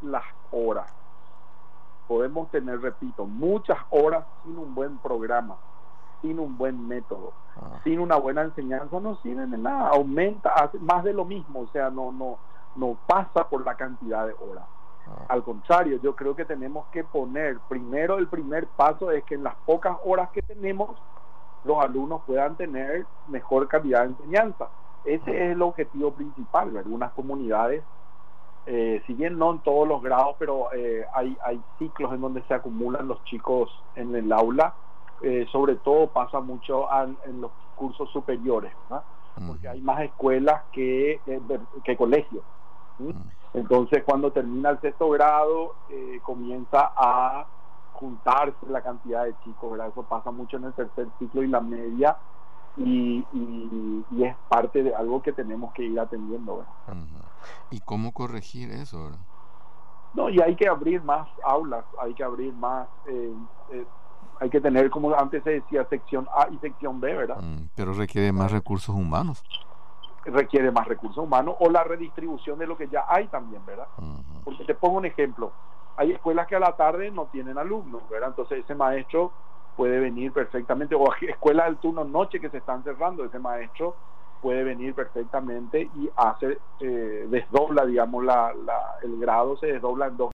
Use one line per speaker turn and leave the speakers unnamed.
las horas. Podemos tener, repito, muchas horas sin un buen programa, sin un buen método, sin una buena enseñanza, no sirven de nada, aumenta, hace más de lo mismo, o sea, no pasa por la cantidad de horas. Al contrario, yo creo que tenemos que poner, primero el primer paso es que en las pocas horas que tenemos, los alumnos puedan tener mejor calidad de enseñanza. Ese es el objetivo principal. Algunas comunidades, si bien no en todos los grados, pero hay ciclos en donde se acumulan los chicos en el aula, sobre todo pasa mucho en los cursos superiores, ¿no? Porque hay más escuelas que colegios, ¿sí? Entonces cuando termina el sexto grado comienza a juntarse la cantidad de chicos, ¿verdad? Eso pasa mucho en el tercer ciclo y la media, y es parte de algo que tenemos que ir atendiendo, ¿verdad?
¿Y cómo corregir eso, verdad?
No, y hay que abrir más aulas, hay que abrir más, hay que tener, como antes se decía, sección A y sección B, ¿verdad?
Pero requiere más recursos humanos.
Requiere más recursos humanos, o la redistribución de lo que ya hay también, ¿verdad? Porque te pongo un ejemplo, hay escuelas que a la tarde no tienen alumnos, ¿verdad? Entonces ese maestro puede venir perfectamente, o escuelas del turno noche que se están cerrando, ese maestro puede venir perfectamente y hace, desdobla, digamos, el grado se desdobla en dos